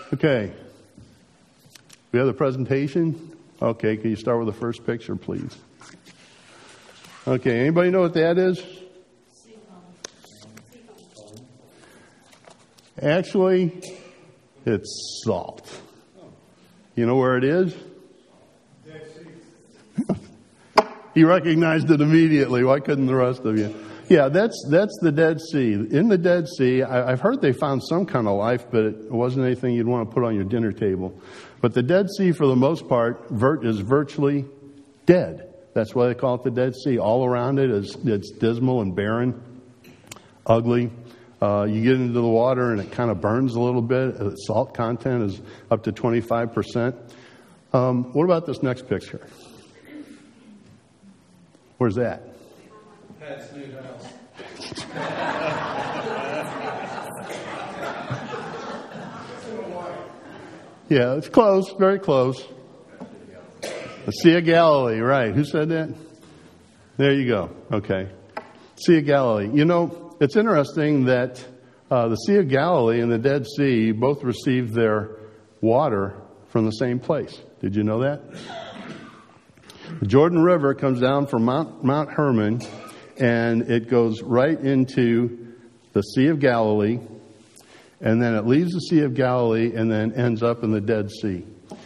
Okay. We have the presentation? Okay, can you start with the first picture, please? Okay, anybody know what that is? Actually, it's salt. You know where it is? He recognized it immediately. Why couldn't the rest of you? Yeah, that's the Dead Sea. In the Dead Sea, I've heard they found some kind of life, but it wasn't anything you'd want to put on your dinner table. But the Dead Sea, for the most part, is virtually dead. That's why they call it the Dead Sea. All around it it's dismal and barren, ugly. You get into the water and it kind of burns a little bit. The salt content is up to 25%. What about this next picture? Where's that? Pat's new house. Yeah, it's close, very close. The Sea of Galilee, right. Who said that? There you go. Okay. Sea of Galilee. You know, it's interesting that the Sea of Galilee and the Dead Sea both received their water from the same place. Did you know that? The Jordan River comes down from Mount Hermon, and it goes right into the Sea of Galilee, and then it leaves the Sea of Galilee and then ends up in the Dead Sea.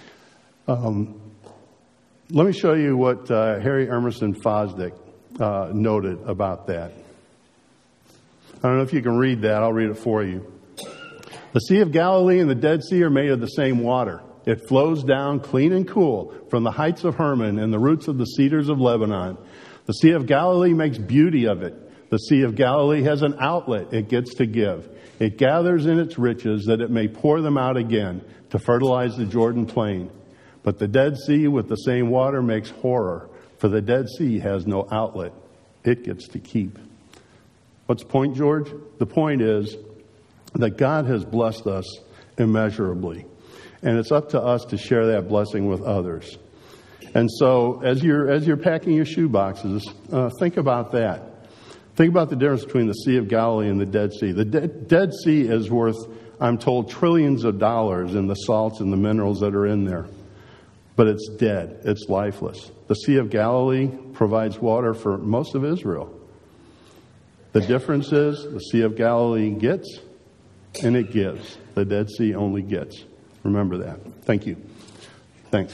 Let me show you what Harry Emerson Fosdick noted about that. I don't know if you can read that. I'll read it for you. The Sea of Galilee and the Dead Sea are made of the same water. It flows down clean and cool from the heights of Hermon and the roots of the cedars of Lebanon. The Sea of Galilee makes beauty of it. The Sea of Galilee has an outlet it gets to give. It gathers in its riches that it may pour them out again to fertilize the Jordan plain. But the Dead Sea with the same water makes horror, for the Dead Sea has no outlet. It gets to keep. What's the point, George? The point is that God has blessed us immeasurably. And it's up to us to share that blessing with others. And so as you're packing your shoe boxes, think about that. Think about the difference between the Sea of Galilee and the Dead Sea. The Dead Sea is worth, I'm told, trillions of dollars in the salts and the minerals that are in there. But it's dead. It's lifeless. The Sea of Galilee provides water for most of Israel. The difference is the Sea of Galilee gets and it gives. The Dead Sea only gets. Remember that. Thank you. Thanks.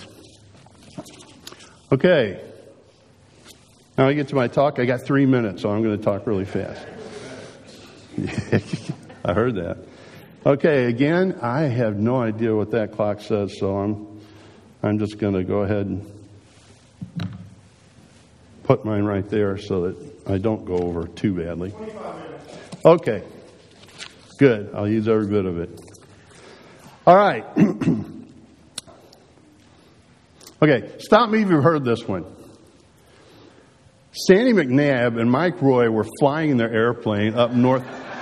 Okay. Now I get to my talk. I got 3 minutes, so I'm going to talk really fast. I heard that. Okay, again, I have no idea what that clock says, so I'm just going to go ahead and put mine right there so that I don't go over too badly. 25 minutes. Okay. Good. I'll use every bit of it. All right. Okay, stop me if you've heard this one. Sandy McNabb and Mike Roy were flying in their airplane up north.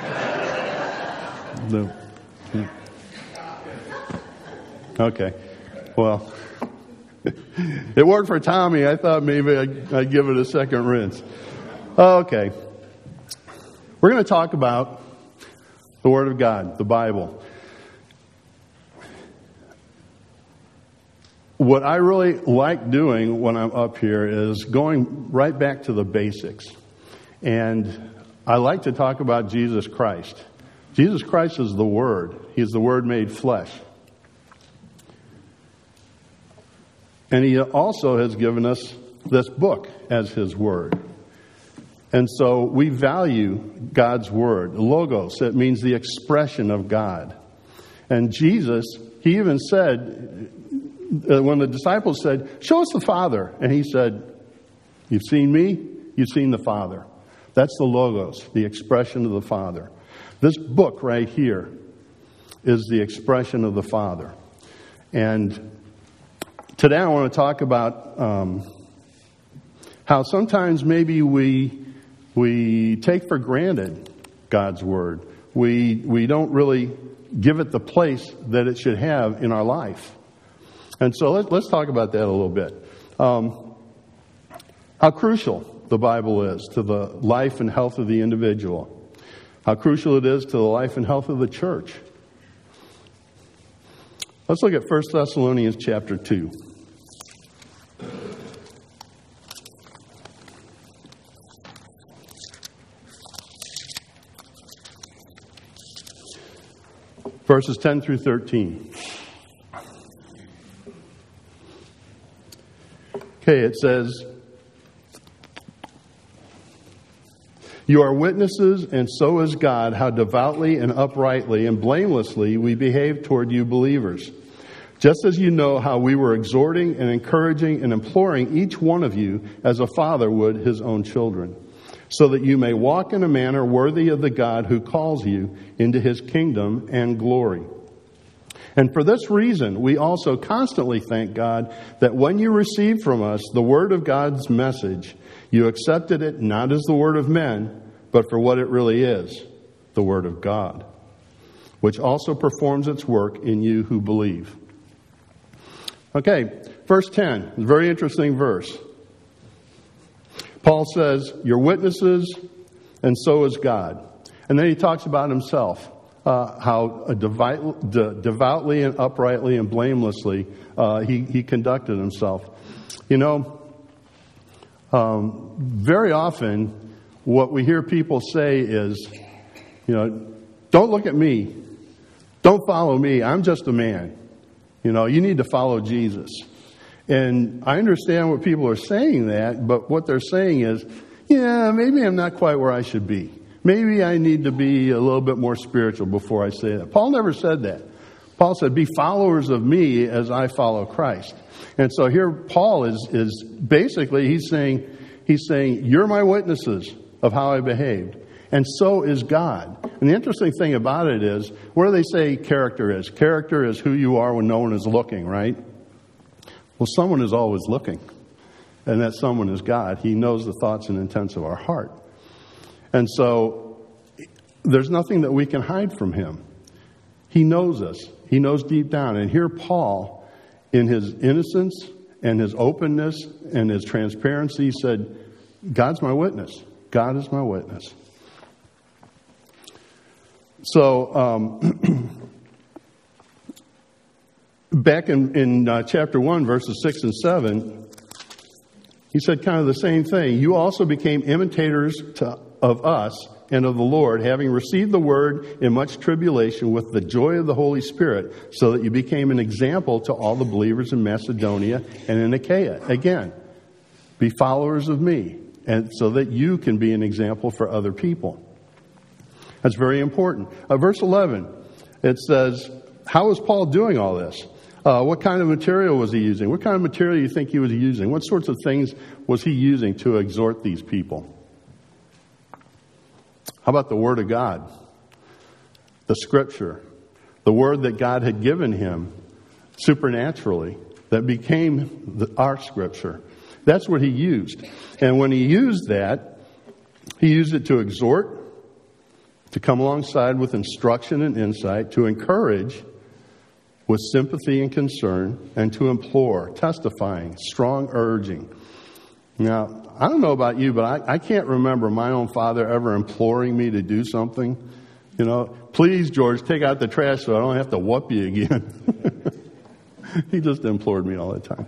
Okay. Well, it worked for Tommy. I thought maybe I'd give it a second rinse. Okay. We're going to talk about the Word of God, the Bible. What I really like doing when I'm up here is going right back to the basics. And I like to talk about Jesus Christ. Jesus Christ is the Word. He's the Word made flesh. And He also has given us this book as His Word. And so we value God's Word. Logos, that means the expression of God. And Jesus, He even said, when the disciples said, "Show us the Father," and He said, "You've seen me, you've seen the Father." That's the Logos, the expression of the Father. This book right here is the expression of the Father. And today I want to talk about how sometimes maybe we take for granted God's Word. We don't really give it the place that it should have in our life. And so let's talk about that a little bit. How crucial the Bible is to the life and health of the individual. How crucial it is to the life and health of the church. Let's look at 1 Thessalonians chapter 2. Verses 10 through 13. Okay, it says, "You are witnesses, and so is God, how devoutly and uprightly and blamelessly we behave toward you believers. Just as you know how we were exhorting and encouraging and imploring each one of you as a father would his own children, so that you may walk in a manner worthy of the God who calls you into his kingdom and glory. And for this reason, we also constantly thank God that when you received from us the word of God's message, you accepted it not as the word of men, but for what it really is, the word of God, which also performs its work in you who believe." Okay, verse 10, a very interesting verse. Paul says, "You're witnesses, and so is God." And then he talks about himself, how devoutly and uprightly and blamelessly he conducted himself. You know, very often what we hear people say is, don't look at me. Don't follow me. I'm just a man. You need to follow Jesus. And I understand what people are saying that, but what they're saying is, maybe I'm not quite where I should be. Maybe I need to be a little bit more spiritual before I say that. Paul never said that. Paul said, "Be followers of me as I follow Christ." And so here Paul is basically, he's saying, "You're my witnesses of how I behaved. And so is God." And the interesting thing about it is, what do they say character is? Character is who you are when no one is looking, right? Well, someone is always looking. And that someone is God. He knows the thoughts and intents of our heart. And so there's nothing that we can hide from him. He knows us. He knows deep down. And here Paul, in his innocence and his openness and his transparency, said, "God's my witness. God is my witness." So, back in chapter 1, verses 6 and 7, he said kind of the same thing. "You also became imitators of us and of the Lord, having received the word in much tribulation with the joy of the Holy Spirit, so that you became an example to all the believers in Macedonia and in Achaia." Again, be followers of me, and so that you can be an example for other people. That's very important. Verse 11, it says, how is Paul doing all this? What kind of material was he using? What kind of material do you think he was using? What sorts of things was he using to exhort these people? How about the Word of God? The Scripture. The Word that God had given him supernaturally that became our Scripture. That's what he used. And when he used that, he used it to exhort, to come alongside with instruction and insight, to encourage with sympathy and concern, and to implore, testifying, strong urging. Now, I don't know about you, but I can't remember my own father ever imploring me to do something. Please, George, take out the trash so I don't have to whoop you again. He just implored me all the time.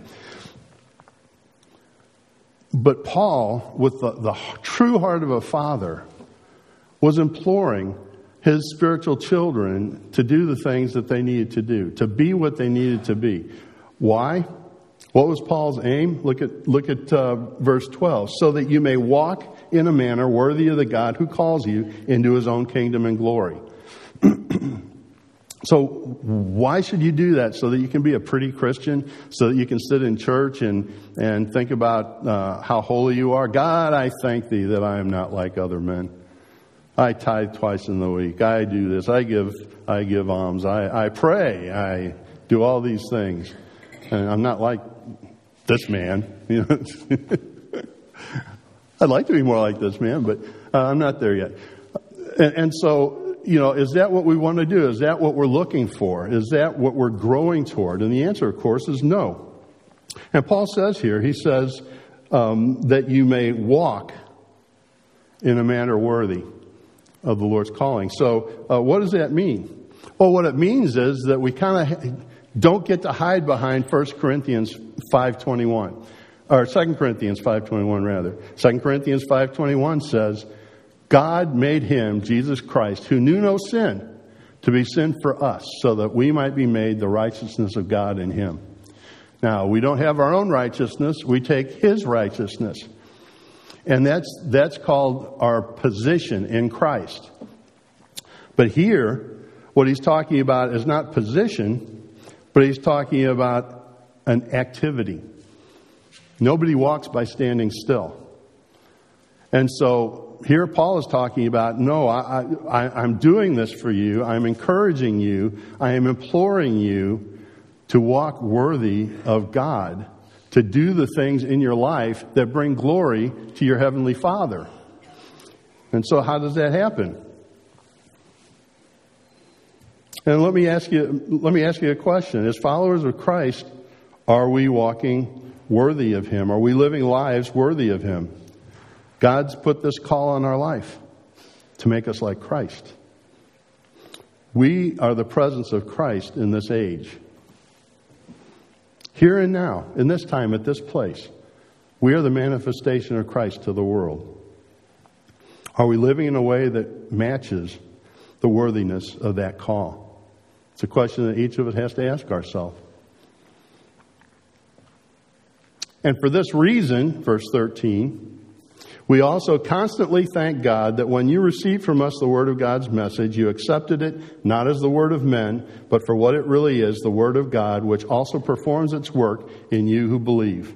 But Paul, with the true heart of a father, was imploring his spiritual children to do the things that they needed to do, to be what they needed to be. Why? What was Paul's aim? Look at verse 12. "So that you may walk in a manner worthy of the God who calls you into his own kingdom and glory." So why should you do that? So that you can be a pretty Christian? So that you can sit in church and think about how holy you are? "God, I thank thee that I am not like other men. I tithe twice in the week. I do this. I give alms. I pray. I do all these things. And I'm not like this man." I'd like to be more like this man, but I'm not there yet. And so, is that what we want to do? Is that what we're looking for? Is that what we're growing toward? And the answer, of course, is no. And Paul says here, he says that you may walk in a manner worthy of the Lord's calling. So what does that mean? Well, what it means is that we kind of don't get to hide behind 1 Corinthians 5:21. Or 2 Corinthians 5:21 rather. 2 Corinthians 5:21 says, God made him, Jesus Christ, who knew no sin, to be sin for us, so that we might be made the righteousness of God in him. Now, we don't have our own righteousness. We take his righteousness. And that's called our position in Christ. But here, what he's talking about is not position, but he's talking about an activity. Nobody walks by standing still. And so here Paul is talking about, no, I'm doing this for you. I'm encouraging you. I am imploring you to walk worthy of God, to do the things in your life that bring glory to your Heavenly Father. And so how does that happen? And let me ask you a question. As followers of Christ, are we walking worthy of him? Are we living lives worthy of him? God's put this call on our life to make us like Christ. We are the presence of Christ in this age. Here and now, in this time, at this place, we are the manifestation of Christ to the world. Are we living in a way that matches the worthiness of that call? It's a question that each of us has to ask ourselves. And for this reason, verse 13, we also constantly thank God that when you received from us the word of God's message, you accepted it not as the word of men, but for what it really is, the word of God, which also performs its work in you who believe.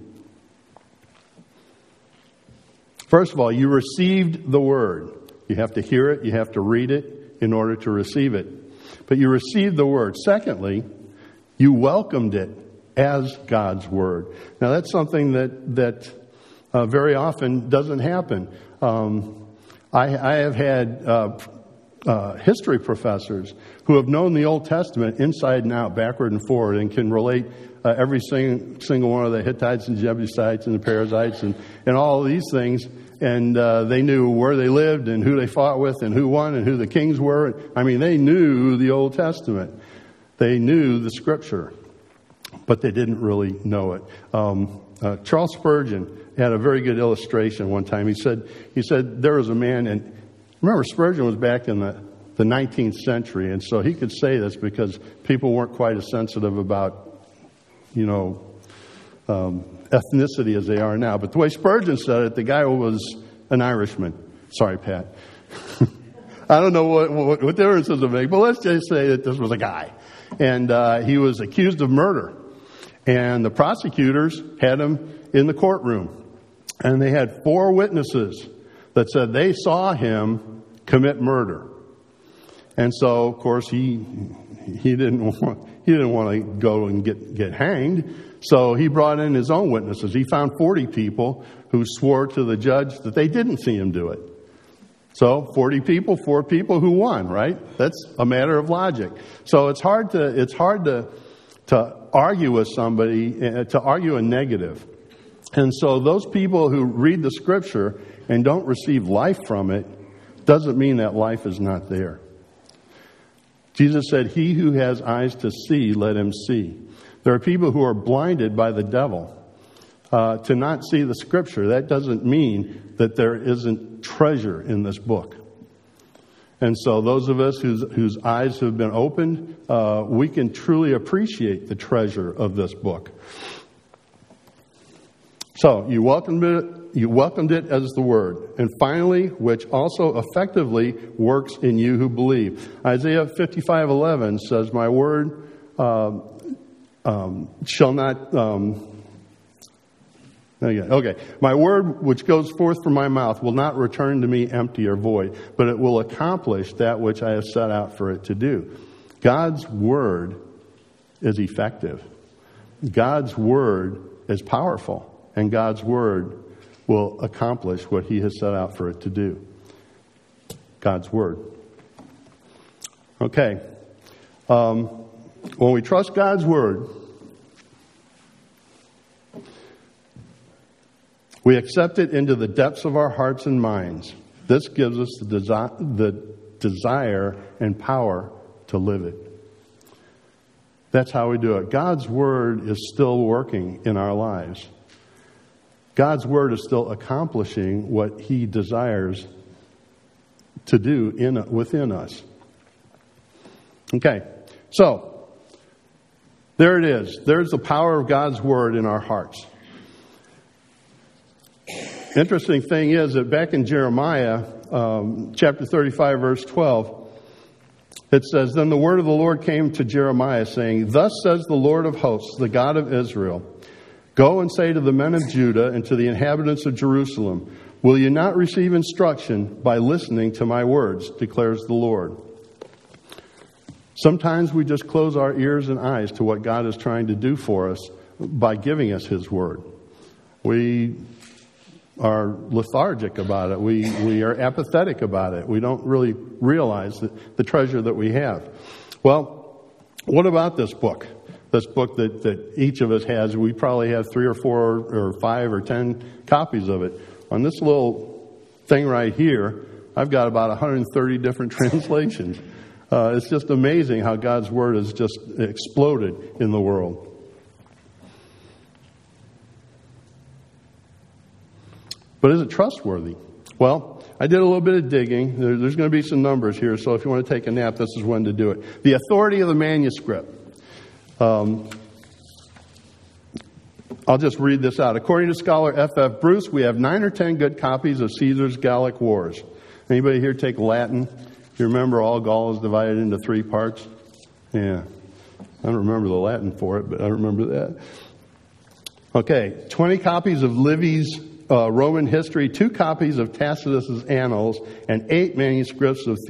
First of all, you received the word. You have to hear it, you have to read it in order to receive it. But you received the word. Secondly, you welcomed it as God's word. Now that's something that very often doesn't happen. I have had history professors who have known the Old Testament inside and out, backward and forward, and can relate every single one of the Hittites and Jebusites and the Perizzites and all of these things. And they knew where they lived and who they fought with and who won and who the kings were. I mean, they knew the Old Testament. They knew the Scripture, but they didn't really know it. Charles Spurgeon had a very good illustration one time. He said there was a man, and remember Spurgeon was back in the 19th century, and so he could say this because people weren't quite as sensitive about, ethnicity as they are now. But the way Spurgeon said it, the guy was an Irishman. Sorry, Pat. I don't know what difference does it make, but let's just say that this was a guy. And he was accused of murder. And the prosecutors had him in the courtroom. And they had 4 witnesses that said they saw him commit murder. And so, of course, he didn't want to go and get hanged. So he brought in his own witnesses. He found 40 people who swore to the judge that they didn't see him do it. So 40 people, 4 people who won, right? That's a matter of logic. So it's hard to argue with somebody, to argue a negative. And so those people who read the Scripture and don't receive life from it doesn't mean that life is not there. Jesus said, "He who has eyes to see, let him see." There are people who are blinded by the devil to not see the Scripture. That doesn't mean that there isn't treasure in this book. And so those of us whose eyes have been opened, we can truly appreciate the treasure of this book. So you welcomed it as the Word. And finally, which also effectively works in you who believe. Isaiah 55:11 says, "My word shall not..." My word which goes forth from my mouth will not return to me empty or void, but it will accomplish that which I have set out for it to do. God's word is effective. God's word is powerful. And God's word will accomplish what he has set out for it to do. God's word. Okay. When we trust God's word, we accept it into the depths of our hearts and minds. This gives us the desire and power to live it. That's how we do it. God's Word is still working in our lives. God's Word is still accomplishing what He desires to do within us. Okay, so there it is. There's the power of God's Word in our hearts. Interesting thing is that back in Jeremiah, chapter 35, verse 12, it says, "Then the word of the Lord came to Jeremiah, saying, Thus says the Lord of hosts, the God of Israel, Go and say to the men of Judah and to the inhabitants of Jerusalem, Will you not receive instruction by listening to my words, declares the Lord." Sometimes we just close our ears and eyes to what God is trying to do for us by giving us His Word. We are lethargic about it. We are apathetic about it. We don't really realize the treasure that we have. Well, what about this book? This book that each of us has, we probably have 3 or 4 or 5 or 10 copies of it. On this little thing right here, I've got about 130 different translations. It's just amazing how God's Word has just exploded in the world. But is it trustworthy? Well, I did a little bit of digging. There's going to be some numbers here, so if you want to take a nap, this is when to do it. The authority of the manuscript. I'll just read this out. According to scholar F.F. Bruce, we have 9 or 10 good copies of Caesar's Gallic Wars. Anybody here take Latin? You remember all Gaul is divided into 3 parts? Yeah. I don't remember the Latin for it, but I remember that. Okay, 20 copies of Livy's Roman history, 2 copies of Tacitus's Annals, and 8 manuscripts of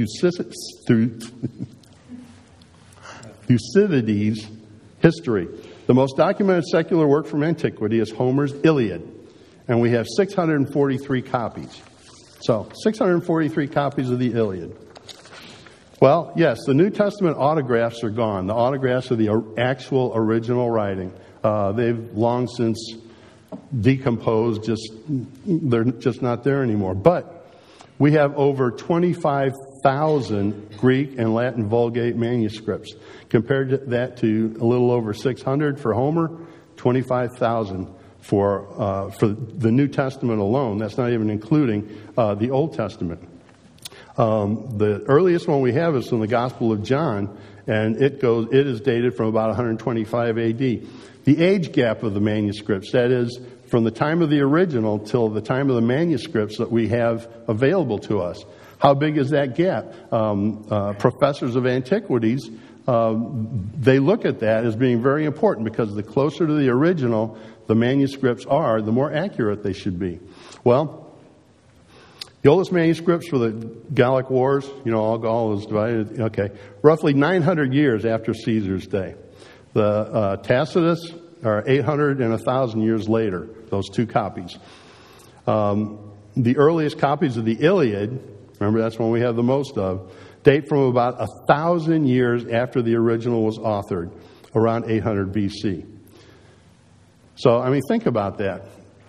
Thucydides' history. The most documented secular work from antiquity is Homer's Iliad, and we have 643 copies. So, 643 copies of the Iliad. Well, yes, the New Testament autographs are gone. The autographs of the actual original writing. They've long since decomposed, they're just not there anymore. But we have over 25,000 Greek and Latin Vulgate manuscripts. Compared to that to a little over 600 for Homer, 25,000 for the New Testament alone. That's not even including the Old Testament. The earliest one we have is from the Gospel of John, and it is dated from about 125 A.D. The age gap of the manuscripts, that is, from the time of the original till the time of the manuscripts that we have available to us. How big is that gap? Professors of antiquities, they look at that as being very important because the closer to the original the manuscripts are, the more accurate they should be. Well, the oldest manuscripts for the Gallic Wars, all Gaul is divided, roughly 900 years after Caesar's day. The Tacitus are 800 and 1,000 years later, those 2 copies. The earliest copies of the Iliad, remember that's one we have the most of, date from about 1,000 years after the original was authored, around 800 BC. So, think about that.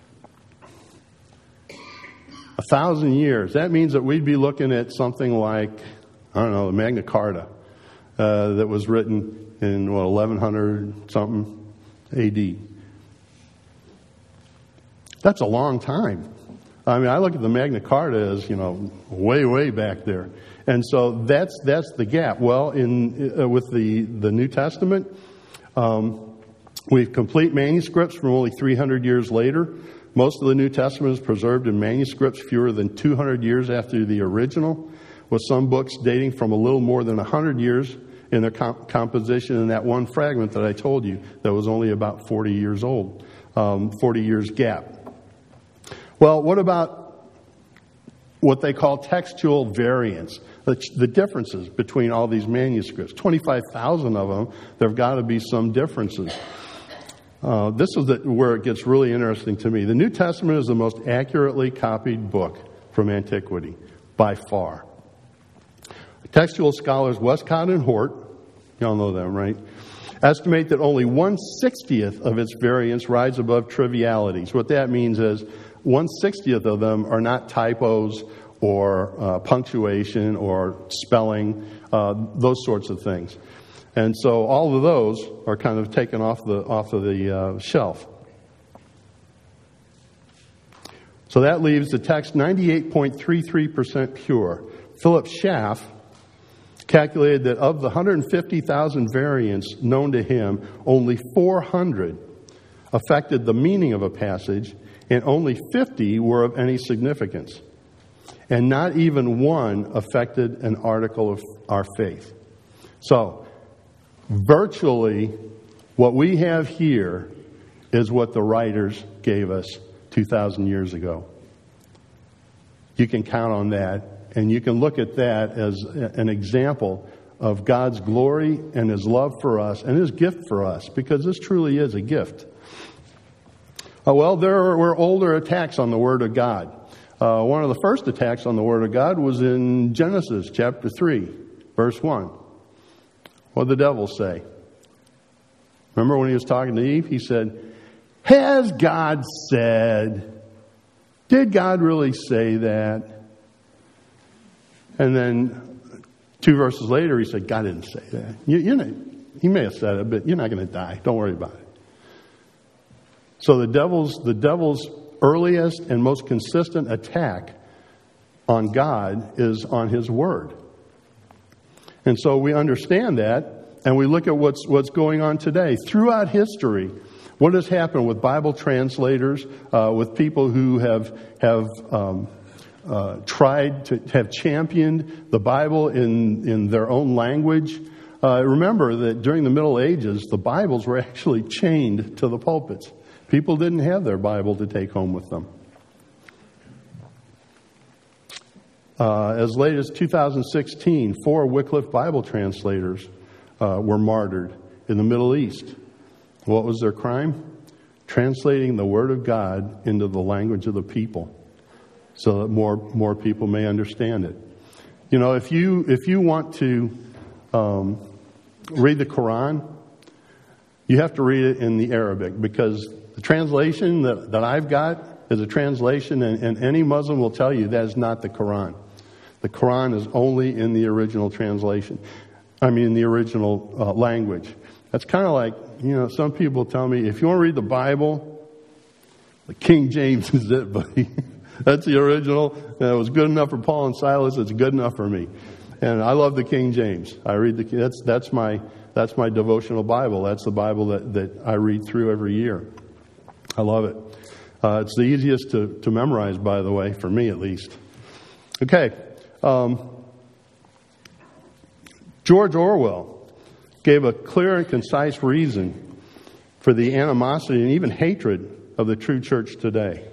1,000 years. That means that we'd be looking at something like, the Magna Carta, that was written in 1100 something AD. That's a long time. I look at the Magna Carta as way, way back there, and so that's the gap. Well, with the New Testament, we have complete manuscripts from only 300 years later. Most of the New Testament is preserved in manuscripts fewer than 200 years after the original, with some books dating from a little more than 100 years in their composition in that one fragment that I told you that was only about 40 years old, 40 years gap. Well, what about what they call textual variants, the differences between all these manuscripts? 25,000 of them, there have got to be some differences. This is where it gets really interesting to me. The New Testament is the most accurately copied book from antiquity, by far. Textual scholars Westcott and Hort, y'all know them, right, estimate that only 1/60th of its variants rise above trivialities. What that means is 1/60th of them are not typos or punctuation or spelling, those sorts of things. And so all of those are kind of taken off of the shelf. So that leaves the text 98.33% pure. Philip Schaff calculated that of the 150,000 variants known to him, only 400 affected the meaning of a passage, and only 50 were of any significance. And not even one affected an article of our faith. So, virtually, what we have here is what the writers gave us 2,000 years ago. You can count on that, and you can look at that as an example of God's glory and His love for us and His gift for us, because this truly is a gift. Well, there were older attacks on the Word of God. One of the first attacks on the Word of God was in Genesis chapter 3, verse 1. What did the devil say? Remember when he was talking to Eve? He said, "Has God said?" Did God really say that? And then 2 verses later, he said, God didn't say that. He may have said it, but you're not going to die. Don't worry about it. So the devil's earliest and most consistent attack on God is on His Word. And so we understand that, and we look at what's going on today. Throughout history, what has happened with Bible translators, with people who have tried to have championed the Bible in their own language? Remember that during the Middle Ages, the Bibles were actually chained to the pulpits. People didn't have their Bible to take home with them. As late as 2016, 4 Wycliffe Bible translators were martyred in the Middle East. What was their crime? Translating the Word of God into the language of the people, so that more people may understand it. You know, if you want to read the Quran, you have to read it in the Arabic, because the translation that I've got is a translation, and any Muslim will tell you that is not the Quran. The Quran is only in the original translation. The original language. That's kind of like, some people tell me, if you want to read the Bible, the King James is it, buddy. That's the original. And it was good enough for Paul and Silas. It's good enough for me. And I love the King James. I read that's my devotional Bible. That's the Bible that I read through every year. I love it. It's the easiest to memorize, by the way, for me at least. Okay. George Orwell gave a clear and concise reason for the animosity and even hatred of the true church today.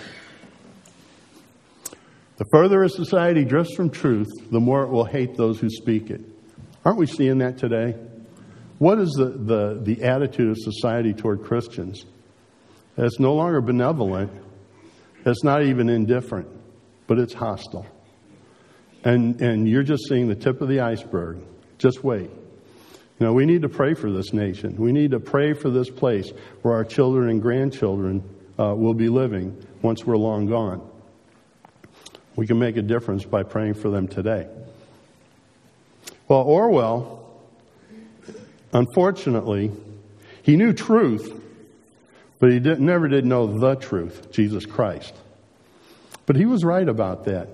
The further a society drifts from truth, the more it will hate those who speak it. Aren't we seeing that today? What is the attitude of society toward Christians? It's no longer benevolent. It's not even indifferent, but it's hostile. And you're just seeing the tip of the iceberg. Just wait. We need to pray for this nation. We need to pray for this place where our children and grandchildren will be living once we're long gone. We can make a difference by praying for them today. Well, Orwell, unfortunately, he knew truth, but he never did know the truth, Jesus Christ. But he was right about that.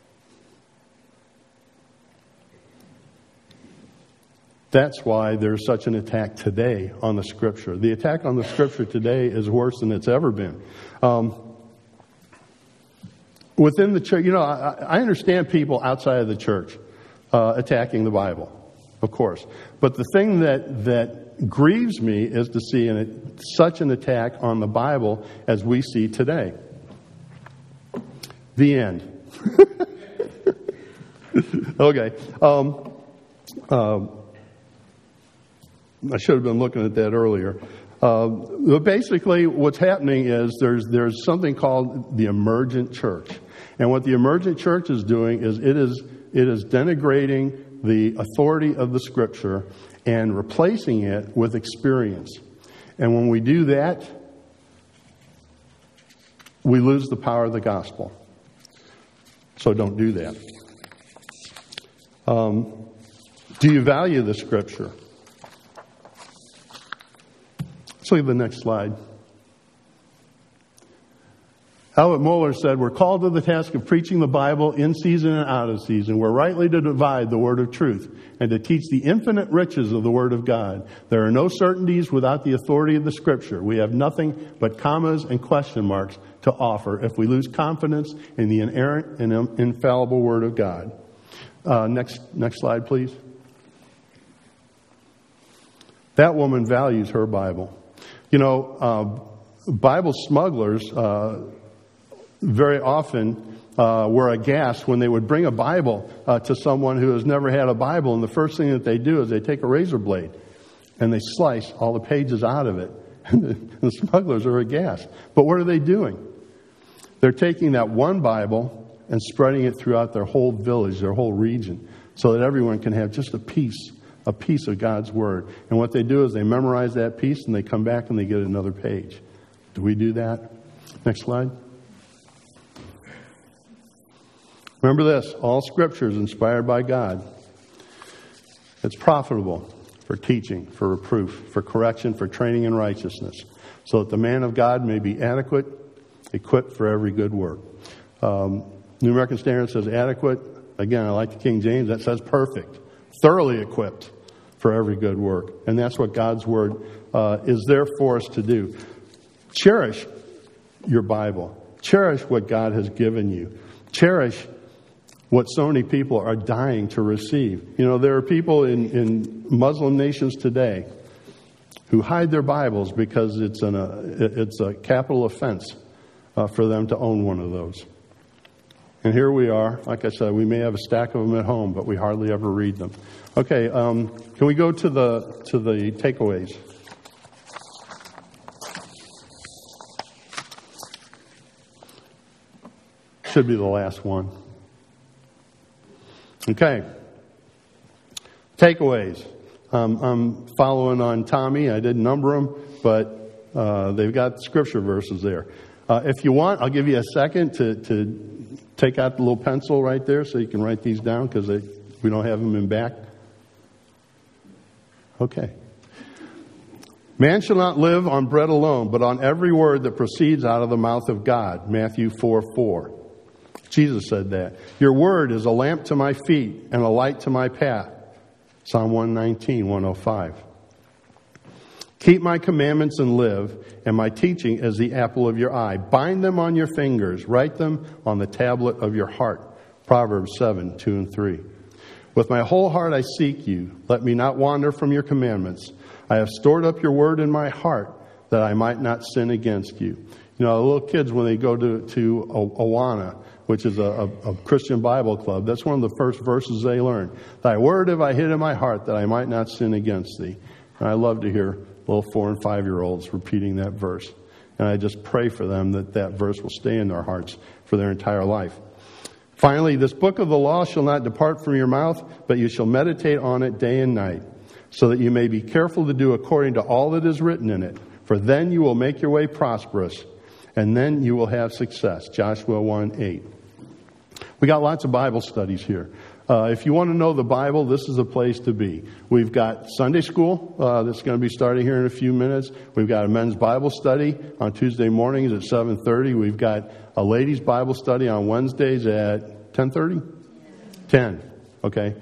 That's why there's such an attack today on the Scripture. The attack on the Scripture today is worse than it's ever been. Within the church, I understand people outside of the church attacking the Bible, of course. But the thing that grieves me is to see such an attack on the Bible as we see today. The end. Okay. I should have been looking at that earlier. But basically, what's happening is there's something called the emergent church. And what the emergent church is doing is it is denigrating the authority of the Scripture and replacing it with experience. And when we do that, we lose the power of the gospel. So don't do that. Do you value the Scripture? Let's look at the next slide. Albert Mohler said, we're called to the task of preaching the Bible in season and out of season. We're rightly to divide the word of truth and to teach the infinite riches of the word of God. There are no certainties without the authority of the Scripture. We have nothing but commas and question marks to offer if we lose confidence in the inerrant and infallible word of God. Next slide, please. That woman values her Bible. Bible smugglers very often were aghast when they would bring a Bible to someone who has never had a Bible, and the first thing that they do is they take a razor blade and they slice all the pages out of it. And the smugglers are aghast. But what are they doing? They're taking that one Bible and spreading it throughout their whole village, their whole region, so that everyone can have just a piece of God's Word. And what they do is they memorize that piece and they come back and they get another page. Do we do that? Next slide. Remember this, all Scripture is inspired by God. It's profitable for teaching, for reproof, for correction, for training in righteousness, so that the man of God may be adequate, equipped for every good work. New American Standard says adequate. Again, I like the King James. That says perfect, thoroughly equipped for every good work. And that's what God's Word is there for us to do. Cherish your Bible. Cherish what God has given you. Cherish what so many people are dying to receive. There are people in Muslim nations today who hide their Bibles because it's a capital offense for them to own one of those. And here we are. Like I said, we may have a stack of them at home, but we hardly ever read them. Okay, can we go to the takeaways? Should be the last one. Okay. Takeaways. I'm following on Tommy. I didn't number them, but they've got scripture verses there. If you want, I'll give you a second to take out the little pencil right there so you can write these down because we don't have them in back. Okay. Man shall not live on bread alone, but on every word that proceeds out of the mouth of God. Matthew 4:4. Jesus said that. Your word is a lamp to my feet and a light to my path. Psalm 119, 105. Keep my commandments and live, and my teaching is the apple of your eye. Bind them on your fingers. Write them on the tablet of your heart. Proverbs 7, 2 and 3. With my whole heart I seek you. Let me not wander from your commandments. I have stored up your word in my heart that I might not sin against you. Little kids, when they go to Awana, which is a Christian Bible club, that's one of the first verses they learn. Thy word have I hid in my heart that I might not sin against thee. And I love to hear little 4 and 5-year-olds repeating that verse. And I just pray for them that verse will stay in their hearts for their entire life. Finally, this book of the law shall not depart from your mouth, but you shall meditate on it day and night, so that you may be careful to do according to all that is written in it. For then you will make your way prosperous, and then you will have success. Joshua 1:8. We got lots of Bible studies here. If you want to know the Bible, this is a place to be. We've got Sunday school that's going to be starting here in a few minutes. We've got a men's Bible study on Tuesday mornings at 7:30. We've got a ladies' Bible study on Wednesdays at 10:30? 10. Okay.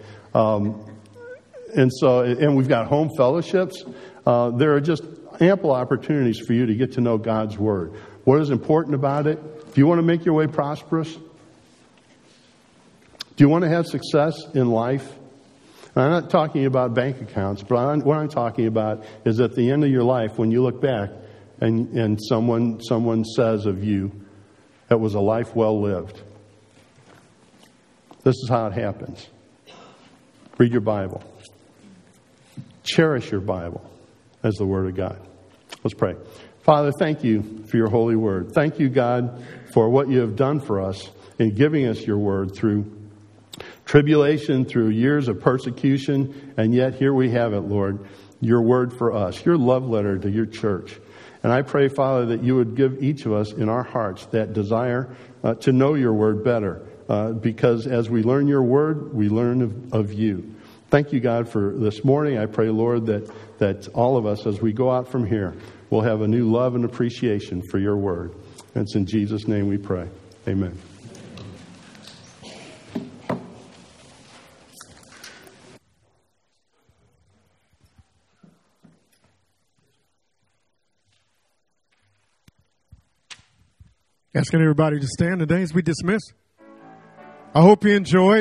And we've got home fellowships. There are just ample opportunities for you to get to know God's Word. What is important about it? Do you want to make your way prosperous? Do you want to have success in life? And I'm not talking about bank accounts, but what I'm talking about is at the end of your life, when you look back and someone says of you, it was a life well lived. This is how it happens. Read your Bible. Cherish your Bible as the Word of God. Let's pray. Father, thank you for your holy word. Thank you, God, for what you have done for us in giving us your word through tribulation, through years of persecution, and yet here we have it, Lord, your word for us, your love letter to your church. And I pray, Father, that you would give each of us in our hearts that desire to know your word better, because as we learn your word, we learn of you. Thank you, God, for this morning. I pray, Lord, that that all of us, as we go out from here, will have a new love and appreciation for your word. And it's in Jesus' name we pray. Amen. Asking everybody to stand today as we dismiss. I hope you enjoyed.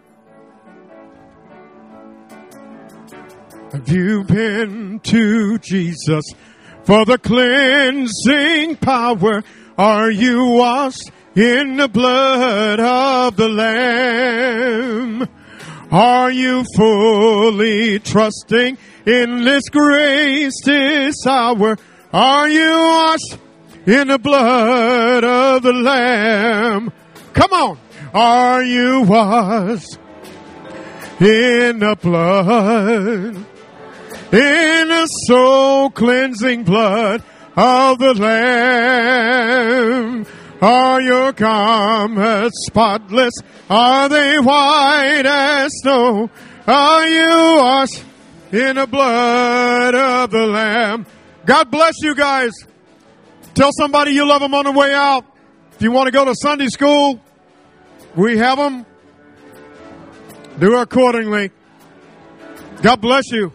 Have you been to Jesus for the cleansing power? Are you washed in the blood of the Lamb? Are you fully trusting in this grace this hour? Are you washed in the blood of the Lamb? Come on. Are you washed in the blood, in the soul cleansing blood of the Lamb? Are your garments spotless? Are they white as snow? Are you washed in the blood of the Lamb? God bless you guys. Tell somebody you love them on the way out. If you want to go to Sunday school, we have them. Do accordingly. God bless you.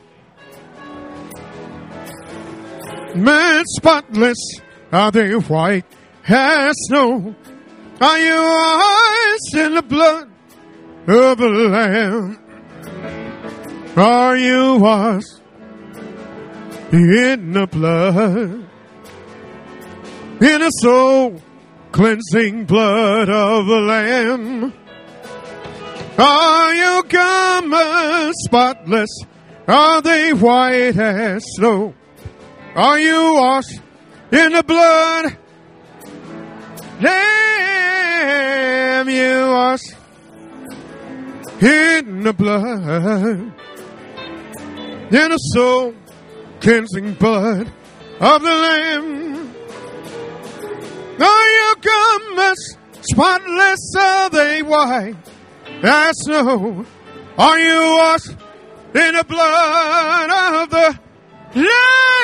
Man spotless, are they white as snow? Are you washed in the blood of the Lamb? Are you washed in the blood, in the soul cleansing blood of the Lamb? Are your garments spotless? Are they white as snow? Are you washed in the blood? Damn, you washed in the blood, in the soul cleansing blood of the Lamb. Are your garments spotless? Are they white as snow? Are you washed in the blood of the Lamb?